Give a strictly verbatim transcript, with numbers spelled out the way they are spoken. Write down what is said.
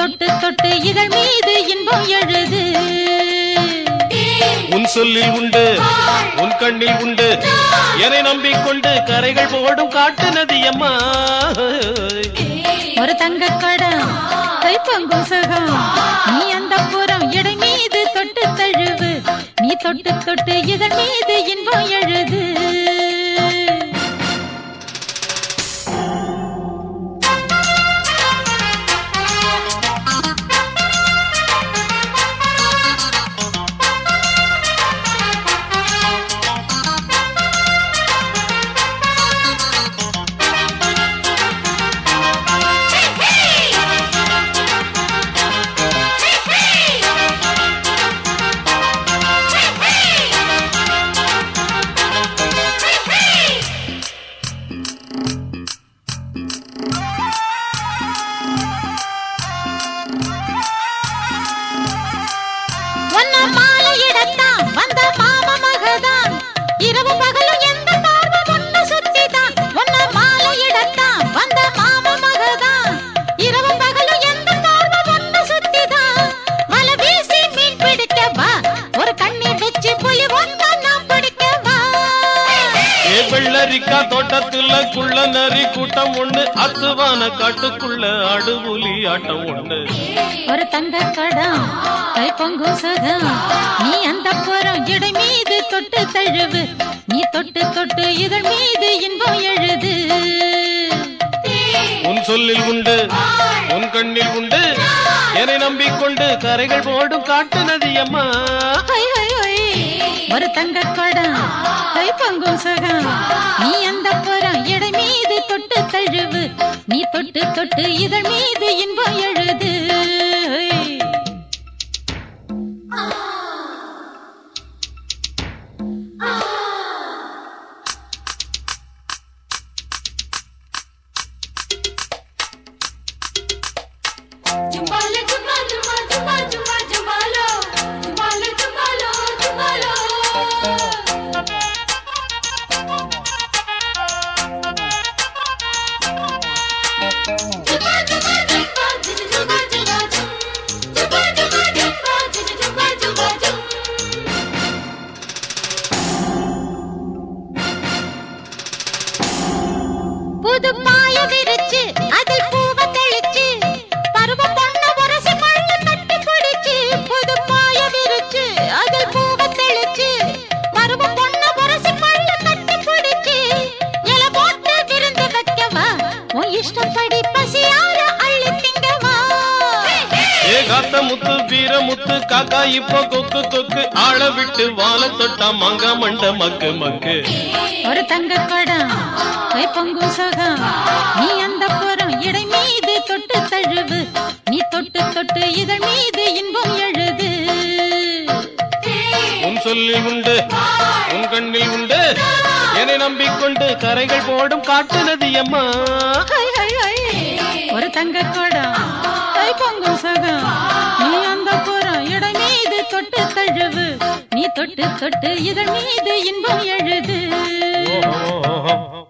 தொட்டு தொட்டு இதழ் மீது இன்பம் எழுது. உன் சொல்லில் உண்டு உன் கண்ணில் உண்டு என்னை நம்பிக்கொண்டு கரைகள் போடும் காட்டு நதி அம்மா. ஒரு தங்க கடம் கைப்பொங்கும் சுகம் நீ அந்த புறம் இடை மீது தொட்டு தழுவு. நீ தொட்டு தொட்டு இதழ் மீது இன்பம் எழுது. வெள்ளரிக்கா தோட்டத்துல குள்ள நரி கூட்டம் ஒண்ணு அத்துவான காட்டுக்குள்ள அடுபுலி ஆட்டம் ஒண்ணு. ஒரு தங்க கடம் கை பொங்கும் சுகம் நீ அந்த புறம் இடை மீது தொட்டு தழுவு. நீ தொட்டு தொட்டு இதழ் மீது இன்பம் எழுது. உன் சொல்லில் உண்டு உன் கண்ணில் உண்டு என்னை நம்பிக்கொண்டு கரைகள் போடும் காட்டு நதி அம்மா. ஒரு தங்க கடம் கை பொங்கும் சுகம் நீ அந்த புறம் இடை மீது தொட்டு தழுவு. நீ தொட்டு தொட்டு இதழ் மீது இன்பம் எழுது. புது பாய விரிச்சு அதில் பூவ தெளிச்சு பருவ பொண்ண உரசி பள்ள தட்டி பிடிச்சு. புது பாய விரிச்சு அதில் பூவ தெளிச்சு பருவ பொண்ண உரசி பள்ள தட்டி பிடிச்சு. இல போட்டு விருந்து வைக்கவா உன் இஷ்டப்படி பசியார அள்ளி திங்கவா. ஏ காத்த முத்து வீர முத்து காக்கா இப்போ கொக்கு கொக்கு ஆள விட்டு வாழ தொட்டா மங்க மண்ட மக்கு மக்கு. ஒரு தங்க கடம் கை பொங்கும் சுகம் நீ அந்த புறம் இடை மீது தொட்டு தழுவு. நீ தொட்டு தொட்டு இதழ் மீது இன்பம் எழுது. உன் சொல்லில் உண்டு உன் கண்ணில் உண்டு என்னை நம்பிக்கொண்டு கரைகள் போடும் காட்டு நதி அம்மா. ஒரு தங்க கடம் கை பொங்கும் சுகம் நீ அந்த புறம் இடை மீது தொட்டு தழுவு. நீ தொட்டு தொட்டு இதழ் மீது இன்பம் எழுது.